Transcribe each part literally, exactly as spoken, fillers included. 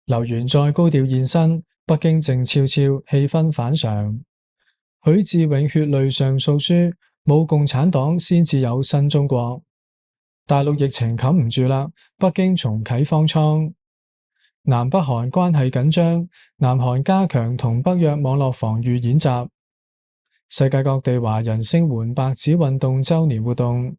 劉源再高調現身，北京靜悄悄，氣氛反常。許志永血淚上訴書，冇共產黨先至有新中國。大陸疫情冚唔住啦，北京重啟方艙。南北韓關係緊張，南韓加強同北約網絡防禦演習。世界各地華人聲援白紙運動周年活動。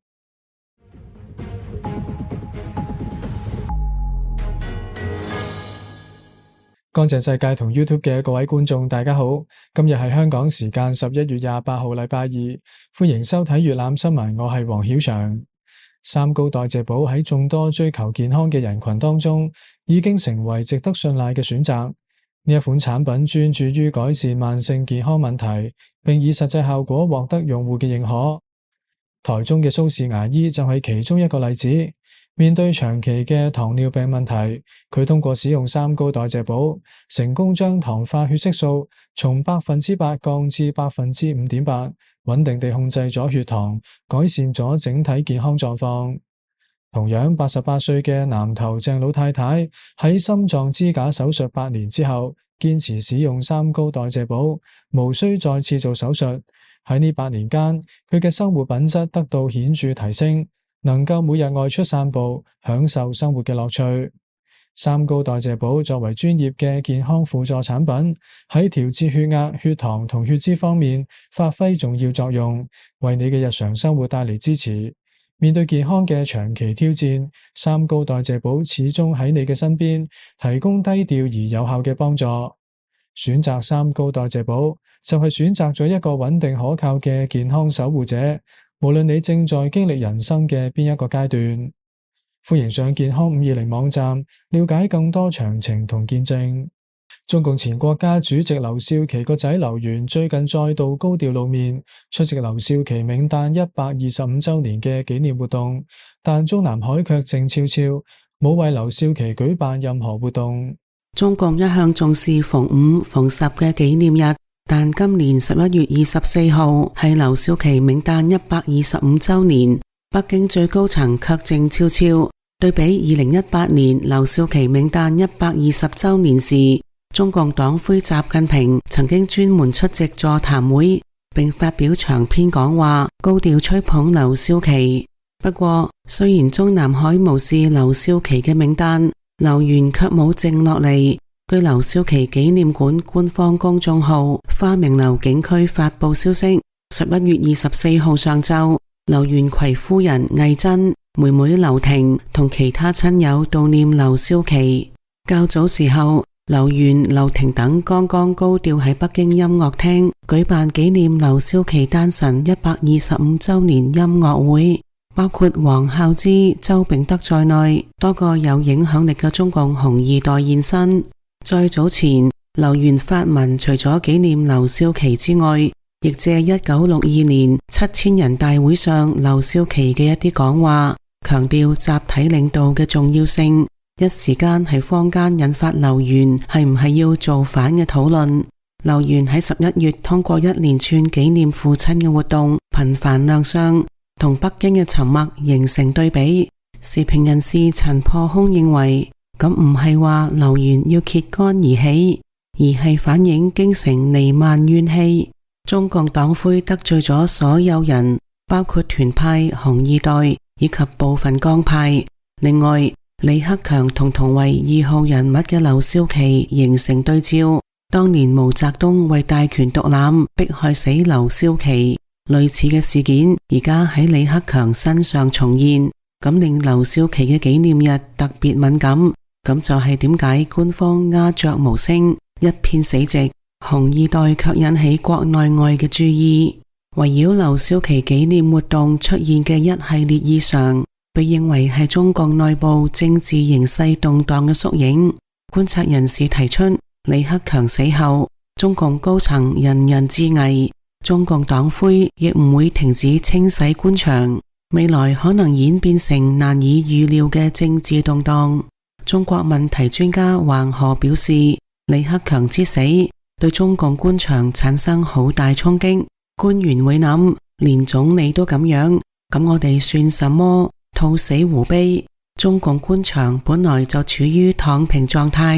乾淨世界同 YouTube 嘅各位觀眾大家好，今日係香港時間十一月廿八號禮拜二，歡迎收睇粵覽新聞，我係黃曉翔。三高代謝寶喺眾多追求健康嘅人群當中，已經成為值得信賴嘅選擇。呢一款產品專注於改善慢性健康問題，並以實際效果獲得用戶嘅認可。台中嘅蘇氏牙醫就係其中一個例子。面對長期嘅糖尿病問題，佢通過使用三高代謝寶，成功將糖化血色素從百分之八降至百分之五點八，穩定地控制咗血糖，改善咗整體健康狀況。同樣八十八歲嘅南投鄭老太太喺心臟支架手術八年之後，堅持使用三高代謝寶，無需再次做手術。喺呢八年間，佢嘅生活品質得到顯著提升，能夠每日外出散步，享受生活嘅樂趣。三高代謝寶作為專業嘅健康輔助產品，喺調節血壓、血糖同血脂方面發揮重要作用，為你嘅日常生活帶嚟支持。面對健康嘅長期挑戰，三高代謝寶始終喺你嘅身邊，提供低調而有效嘅幫助。選擇三高代謝寶，就係選擇咗一個穩定可靠嘅健康守護者。無論你正在經歷人生嘅邊一個階段，歡迎上健康五二零網站了解更多詳情同見證。中共前國家主席劉少奇個仔劉源最近再度高調露面，出席劉少奇冥誕一百二十五週年嘅紀念活動，但中南海卻靜悄悄，冇為劉少奇舉辦任何活動。 中共一向重視逢五、逢十嘅紀念日，但今年十一月二十四號係劉少奇冥誕一百二十五週年，北京最高層卻靜悄悄。對比二零一八年劉少奇冥誕一百二十週年時，中共黨魁習近平曾經專門出席座談會，並發表長篇講話，高調吹捧劉少奇。不過，雖然中南海無視劉少奇嘅冥誕，劉源卻冇靜落嚟。據劉少奇紀念館官方公眾號花明樓景區發佈消息，十一月二十四號上晝，劉元奎夫人魏珍、妹妹劉婷同其他親友悼念劉少奇。較早時候，劉元、劉婷等剛剛高調喺北京音樂廳舉辦紀念劉少奇誕辰一百二十五週年音樂會，包括黃孝之、周秉德在內多個有影響力嘅中共紅二代現身。再早前，劉源發文除咗紀念劉少奇之外，亦借一九六二年七千人大會上劉少奇嘅一啲講話，強調集體領導嘅重要性，一時間喺坊間引發劉源係唔係要造反嘅討論。劉源喺十一月通過一連串紀念父親嘅活動頻繁亮相，同北京嘅沉默形成對比。時評人士陳破空認為，咁唔係話劉源要揭竿而起，而係反映京城彌漫怨氣。中共黨魁得罪咗所有人，包括團派、紅二代以及部分江派。另外，李克強同同為二號人物嘅劉少奇形成對照。當年毛澤東為大權獨攬，迫害死劉少奇，類似嘅事件而家喺李克強身上重現，咁令劉少奇嘅紀念日特別敏感。咁就係點解官方鴉雀無聲，一片死寂，紅二代卻引起國內外嘅注意。圍繞劉少奇紀念活動出現嘅一系列異常，被認為係中共內部政治形勢動盪嘅縮影。觀察人士提出，李克強死後，中共高層人人自危，中共黨魁亦唔會停止清洗官場，未來可能演變成難以預料嘅政治動盪。中國問題專家黃河表示，李克強之死對中共官場產生好大衝擊，官員會諗，連總理都咁樣，咁我哋算什麼？兔死狐悲。中共官場本來就處於躺平狀態，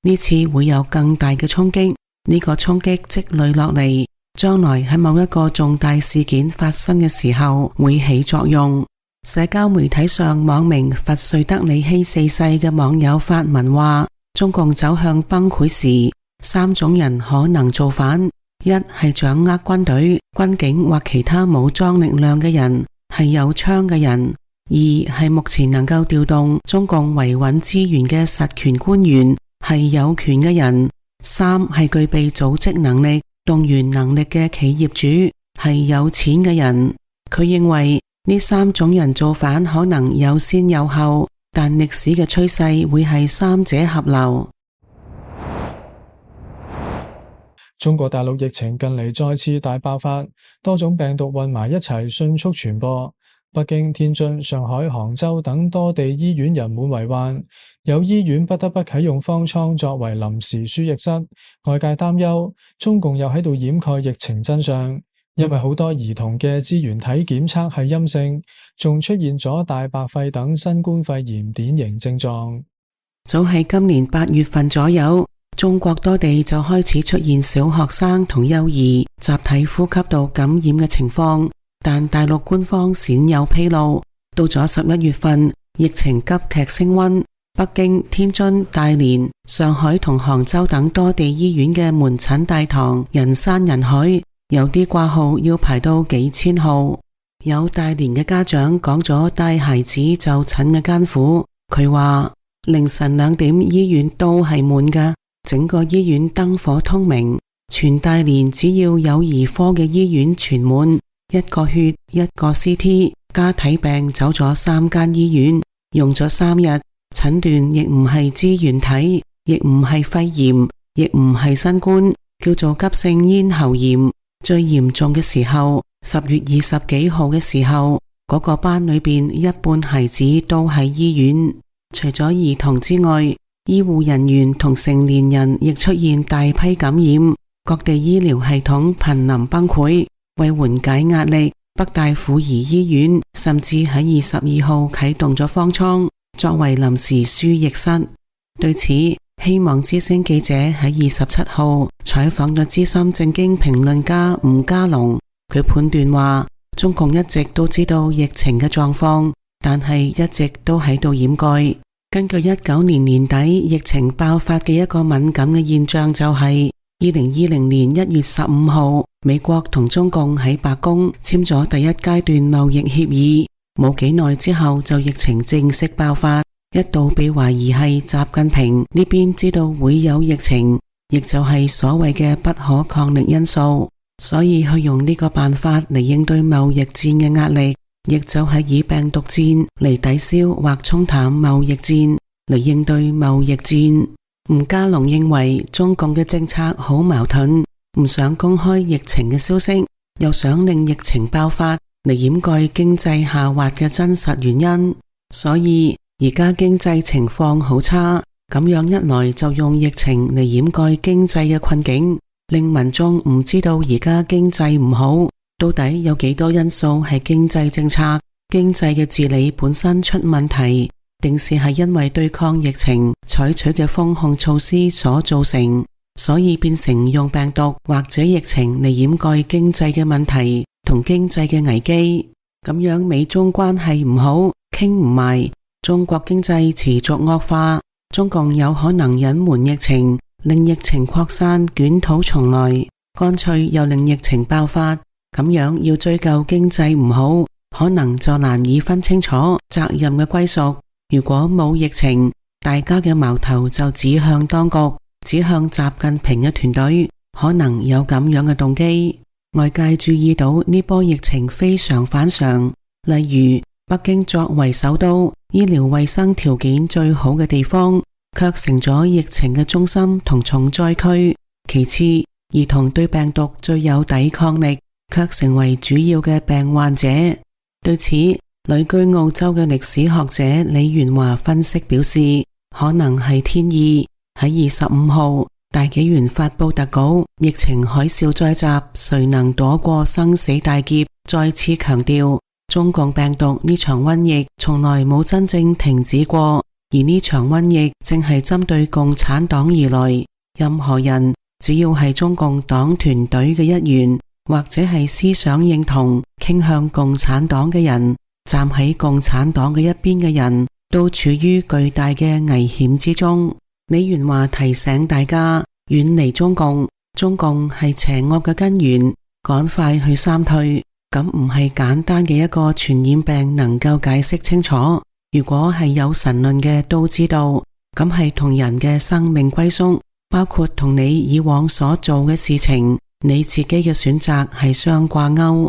呢次會有更大嘅衝擊，呢個衝擊積累落嚟，將來喺某一個重大事件發生嘅時候會起作用。社交媒體上網名佛瑞德里希四世嘅網友發文話，中共走向崩潰時，三種人可能造反：一係掌握軍隊、軍警或其他武裝力量嘅人，係有槍嘅人；二係目前能夠調動中共維穩資源嘅實權官員，係有權嘅人；三係具備組織能力、動員能力嘅企業主，係有錢嘅人。佢認為呢三種人造反可能有先有後，但歷史嘅趨勢會係三者合流。 中國大陸疫情近嚟再次大爆發，多種病毒混埋一齊迅速傳播。北京、天津、上海、杭州等多地醫院人滿為患，有醫院不得不啟用方艙作為臨時輸液室。外界擔憂中共又喺度掩蓋疫情真相，因為好多兒童嘅支原體檢測係陰性，仲出現咗大白肺等新冠肺炎典型症狀。 早喺今年八月份左右，中國多地就開始出現小學生同幼兒集體呼吸道感染嘅情況，但大陸官方鮮有披露。到咗十一月份，疫情急劇升溫，北京、天津、大連、上海同杭州等多地醫院嘅門診大堂人山人海，有啲掛號要排到幾千號。有大連嘅家長講咗帶孩子就診嘅艱苦，佢話凌晨兩點醫院都係滿㗎，整個醫院燈火通明，全大連只要有兒科嘅醫院全滿，一個血一個 C T 加體病走咗三間醫院，用咗三日，診斷亦唔係支原體，亦唔係肺炎，亦唔係新冠，叫做急性咽喉炎。最嚴重嘅時候，十月二十幾號嘅時候，嗰個班裏邊一半孩子都喺醫院。除咗兒童之外，醫護人員同成年人亦出現大批感染，各地醫療系統瀕臨崩潰。為緩解壓力，北大婦兒醫院甚至喺二十二號啟動咗方艙，作為臨時輸液室。對此，希望之聲記者喺二十七號採訪咗資深政經評論家吳家龍，佢判斷話，中共一直都知道疫情嘅狀況，但係一直都喺度掩蓋。根據一九年年底疫情爆發嘅一個敏感嘅現象，就係二零二零年一月十五號，美國同中共喺白宮簽咗第一階段貿易協議，冇幾耐之後就疫情正式爆發，一度被懷疑係習近平呢邊知道會有疫情，亦就係所謂嘅不可抗力因素，所以去用呢個辦法嚟應對貿易戰嘅壓力，亦就係以病毒戰嚟抵消或沖淡貿易戰，嚟應對貿易戰。吳家龍認為中共嘅政策好矛盾，唔想公開疫情嘅消息，又想令疫情爆發嚟掩蓋經濟下滑嘅真實原因，所以而家經濟情況好差，咁樣一來就用疫情嚟掩蓋經濟嘅困境，令民眾唔知道而家經濟唔好，到底有幾多因素係經濟政策、經濟嘅治理本身出問題，定是係因為對抗疫情採取嘅封控措施所造成，所以變成用病毒或者疫情嚟掩蓋經濟嘅問題同經濟嘅危機，咁樣美中關係唔好，傾唔埋，中國經濟持續惡化，中共有可能隱瞞疫情，令疫情擴散捲土重來，乾脆又令疫情爆發，咁樣要追究經濟唔好，可能就難以分清楚責任嘅歸屬。如果冇疫情，大家嘅矛頭就指向當局，指向習近平嘅團隊，可能有咁樣嘅動機。外界注意到呢波疫情非常反常，例如北京作為首都，醫療衛生條件最好嘅地方，卻成咗疫情嘅中心同重災區。其次，兒童對病毒最有抵抗力，卻成為主要嘅病患者。對此，旅居澳洲嘅歷史學者李元華分析表示，可能係天意。喺二十五號，大紀元發佈特稿，疫情海嘯再襲，誰能躲過生死大劫？再次強調，中共病毒呢場瘟疫從來冇真正停止過， 而呢場瘟疫正係針對共產黨而來。任何人只要係中共黨團隊嘅一員，或者係思想認同傾向共產黨嘅人，站喺共產黨嘅一邊嘅人，都處於巨大嘅危險之中。李元華提醒大家遠離中共，中共係邪惡嘅根源，趕快去三退。咁唔係簡單嘅一個傳染病能夠解釋清楚。如果係有神論嘅都知道，咁係同人嘅生命歸宿，包括同你以往所做嘅事情，你自己嘅選擇係相掛鈎。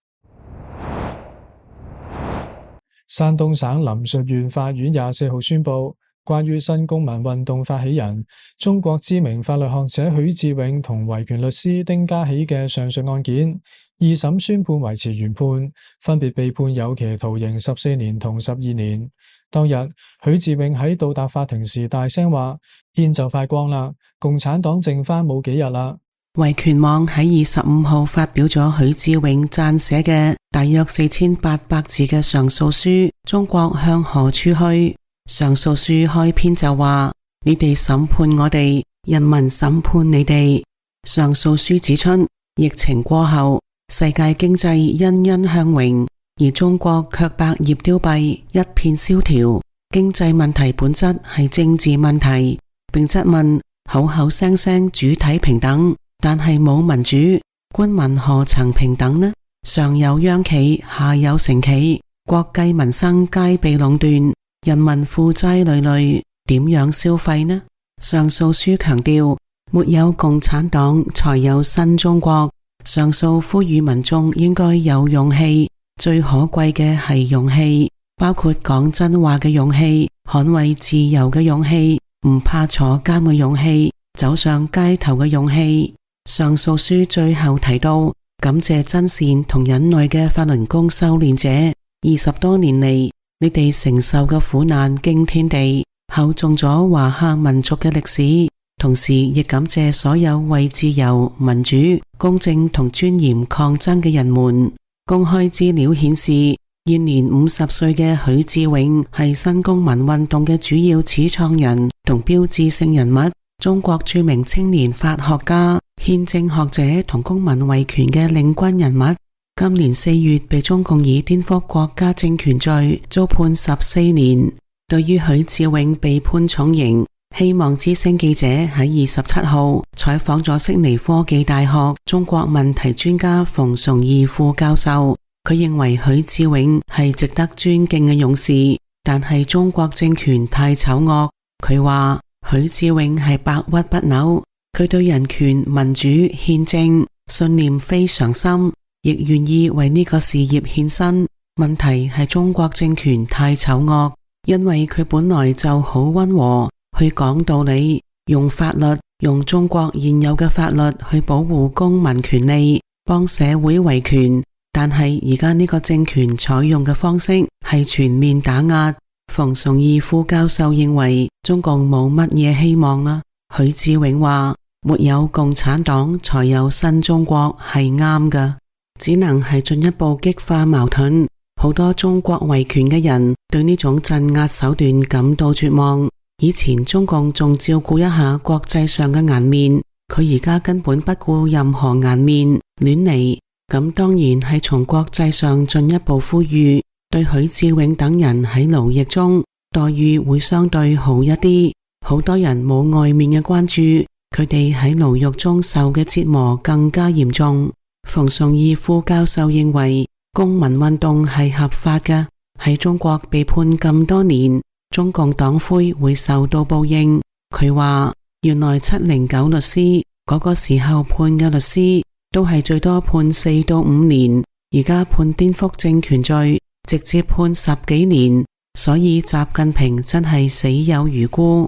山東省臨沭縣法院廿四號宣布，關於新公民運動發起人、中國知名法律學者許志永同維權律師丁家喜嘅上述案件，二審宣判維持原判，分別被判有期徒刑十四年同十二年。當日，許志永喺到達法庭時大聲話：天就快光啦，共產黨剩翻冇幾日啦。 維權網喺二十五號發表咗許志永撰寫嘅大約四千八百字嘅上訴書《中國向何處去》。上訴書開篇就話：你哋審判我哋，人民審判你哋。上訴書指出，疫情過後，世界經濟欣欣向榮，而中國卻百業凋敝，一片蕭條。經濟問題本質係政治問題，並質問口口聲聲主體平等，但係冇民主，官民何曾平等呢？上有央企，下有城企，國計民生皆被壟斷，人民負債累累，點樣消費呢？上訴書強調，沒有共產黨，才有新中國。上訴呼籲民眾應該有勇氣，最可貴嘅係勇氣，包括講真話嘅勇氣，捍衛自由嘅勇氣，唔怕坐監嘅勇氣，走上街頭嘅勇氣。上訴書最後提到，感謝真善同忍耐嘅法輪功修煉者，二十多年嚟，你哋承受嘅苦難驚天地，厚重咗華夏民族嘅歷史。同時亦感謝所有為自由、民主、公正同尊嚴抗爭嘅人們。公開資料顯示，現年五十歲嘅許志永係新公民運動嘅主要始創人同標誌性人物，中國著名青年法學家、憲政學者同公民維權嘅領軍人物。今年四月被中共以顛覆國家政權罪遭判十四年。對於許志永被判重刑，希望之聲記者喺二十七號採訪咗悉尼科技大學中國問題專家馮崇義副教授，佢認為許志永係值得尊敬嘅勇士，但係中國政權太醜惡。佢話許志永係百屈不撓，佢對人權、民主、憲政信念非常深，亦願意為呢個事業獻身。問題係中國政權太醜惡，因為佢本來就好溫和，去講道理，用法律，用中國現有嘅法律去保護公民權利，幫社會維權。但係而家呢個政權採用嘅方式係全面打壓。馮崇義副教授認為中共冇乜嘢希望啦。許志永話：沒有共產黨，才有新中國，係啱㗎，只能係進一步激化矛盾。好多中國維權嘅人對呢種鎮壓手段感到絕望。以前中共仲照顧一下國際上嘅顏面，佢而家根本不顧任何顏面，亂嚟。咁當然係從國際上進一步呼籲，對許志永等人喺勞役中待遇會相對好一啲。好多人冇外面嘅關注，佢哋喺牢獄中受嘅折磨更加嚴重。馮崇義副教授認為公民運動係合法嘅，喺中國被判咁多年，中共黨魁會受到報應。佢話原來七零九律師嗰個時候判嘅律師都係最多判四到五年，而家判顛覆政權罪直接判十幾年，所以習近平真係死有餘辜。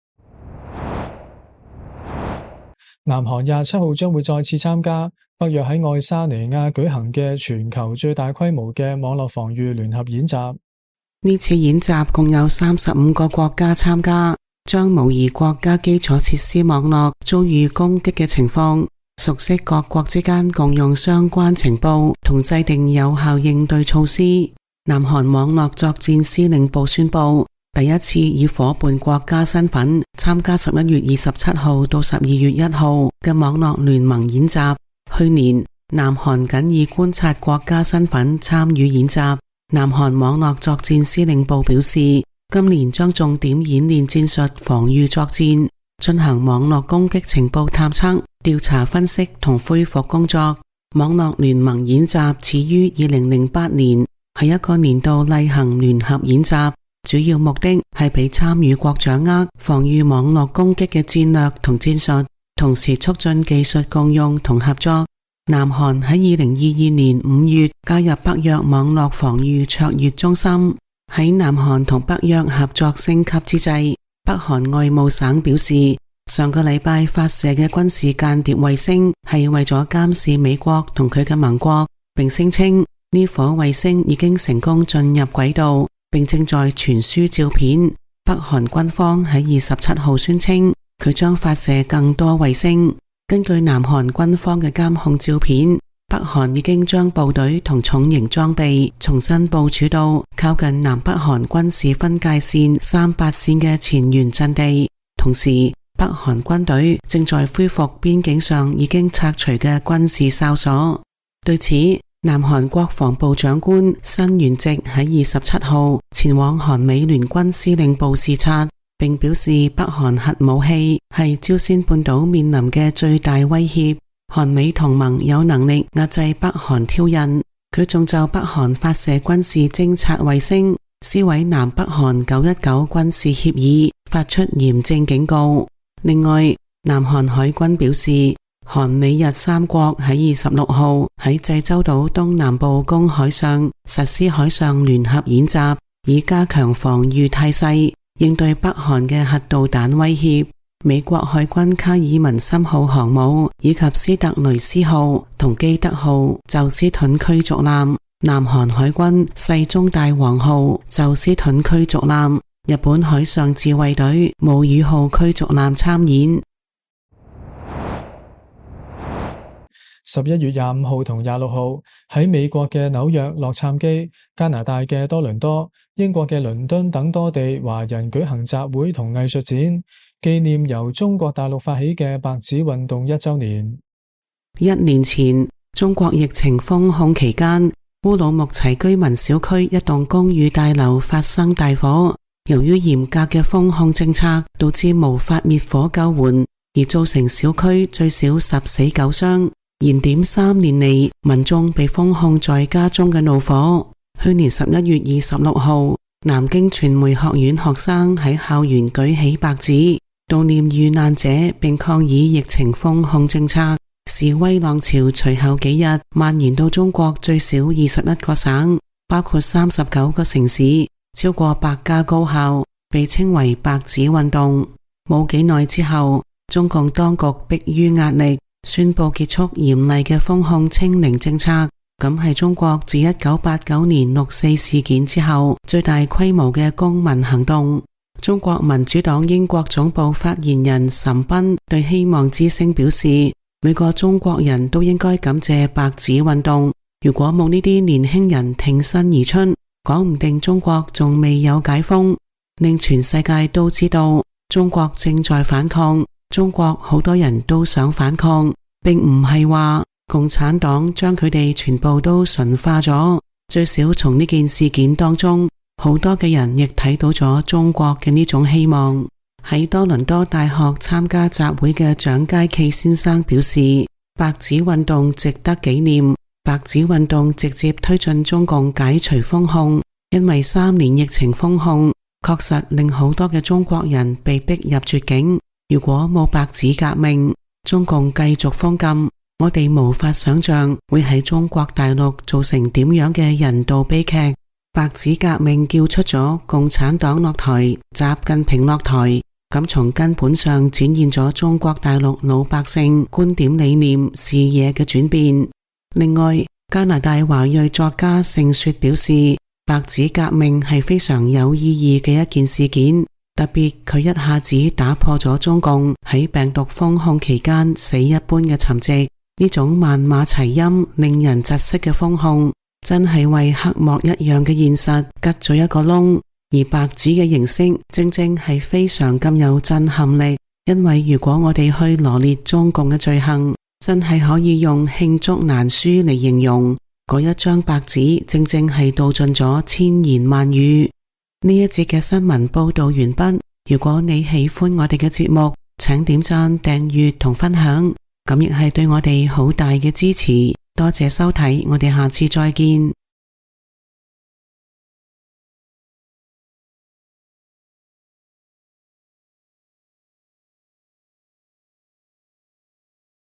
南韓廿七號將會再次參加北約喺愛沙尼亞舉行嘅全球最大規模嘅網絡防禦聯合演習。 呢次演習共有三十五個國家參加，將模擬國家基礎設施網絡遭遇攻擊嘅情況，熟悉各國之間共用相關情報同制定有效應對措施。南韓網絡作戰司令部宣布， 第一次以夥伴國家身份參加十一月二十七號到十二月一號嘅網絡聯盟演習。去年，南韓僅以觀察國家身份參與演習。南韓網絡作戰司令部表示，今年將重點演練戰術防禦作戰，進行網絡攻擊情報探測、調查分析同恢復工作。網絡聯盟演習始於二零零八年，係一個年度例行聯合演習，主要目的係俾參與國掌握防禦網絡攻擊嘅戰略同戰術，同時促進技術共用同合作。南韓喺二零二二年五月加入北約網絡防禦卓越中心。喺南韓同北約合作升級之際，北韓外務省表示，上個禮拜發射嘅軍事間諜衛星係為咗監視美國同佢嘅盟國，並聲稱呢顆衛星已經成功進入軌道，並正在傳輸照片。北韓軍方喺二十七號宣稱，佢將發射更多衛星。根據南韓軍方嘅監控照片，北韓已經將部隊同重型裝備重新部署到靠近南北韓軍事分界線三八線嘅前沿陣地，同時北韓軍隊正在恢復邊境上已經拆除嘅軍事哨所。對此，南韓國防部長官申元植喺二十七號前往韓美聯軍司令部視察，並表示北韓核武器係朝鮮半島面臨嘅最大威脅，韓美同盟有能力壓制北韓挑釁。佢仲就北韓發射軍事偵察衛星，撕毀南北韓九一九軍事協議，發出嚴正警告。另外，南韓海軍表示，韓美日三國喺二十六號喺濟州島東南部公海上實施海上聯合演習，以加強防禦態勢，應對北韓嘅核導彈威脅。美國海軍卡爾文森號航母以及斯特雷斯號同基德號宙斯盾驅逐艦，南韓海軍世宗大王號宙斯盾驅逐艦，日本海上自衛隊武禹號驅逐艦參演。 十一月廿五號同廿六號喺美國嘅紐約洛杉磯、加拿大嘅多倫多、英國嘅倫敦等多地華人舉行集會同藝術展，紀念由中國大陸發起嘅白紙運動一周年。 一年前，中國疫情封控期間，烏魯木齊居民小區一棟公寓大樓發生大火，由於嚴格嘅封控政策，導致無法滅火救援，而造成小區最少十死九傷。燃點三年嚟，民眾被封控在家中嘅怒火。去年十一月二十六號，南京傳媒學院學生喺校園舉起白紙，悼念遇難者，並抗議疫情封控政策。示威浪潮隨後幾日蔓延到中國最少二十一個省，包括三十九個城市，超過百家高校，被稱為白紙運動。冇幾耐之後，中共當局迫於壓力，宣布結束嚴厲嘅封控清零政策，咁係中國自一九八九年六四事件之後最大規模嘅公民行動。中國民主黨英國總部發言人岑斌對希望之聲表示，每個中國人都應該感謝白紙運動，如果冇呢啲年輕人挺身而出，講唔定中國仲未有解封，令全世界都知道中國正在反抗。中國好多人都想反抗，並唔係話共產黨將佢哋全部都馴化咗。最少從呢件事件當中，好多嘅人亦睇到咗中國嘅呢種希望。喺多倫多大學參加集會嘅蔣佳琪先生表示，白紙運動值得紀念。白紙運動直接推進中共解除封控，因為三年疫情封控確實令好多嘅中國人被逼入絕境。如果冇白紙革命，中共繼續封禁，我哋無法想象會喺中國大陸造成點樣嘅人道悲劇。白紙革命叫出咗共產黨落台，習近平落台，咁從根本上展現咗中國大陸老百姓觀點理念視野嘅轉變。另外，加拿大華裔作家盛雪表示，白紙革命係非常有意義嘅一件事件。特別佢一下子打破咗中共喺病毒封控期間死一般嘅沉寂，呢種萬馬齊喑令人窒息嘅封控，真係為黑幕一樣嘅現實吉咗一個窿。 而白紙嘅形式正正係非常咁有震撼力，因為如果我哋去羅列中共嘅罪行，真係可以用罄竹難書嚟形容。嗰一張白紙正正係道盡咗千言萬語。呢一節嘅新聞報道完畢。如果你喜歡我哋嘅節目，請點讚、訂閱同分享，咁亦係對我哋好大嘅支持。多謝收睇，我哋下次再見。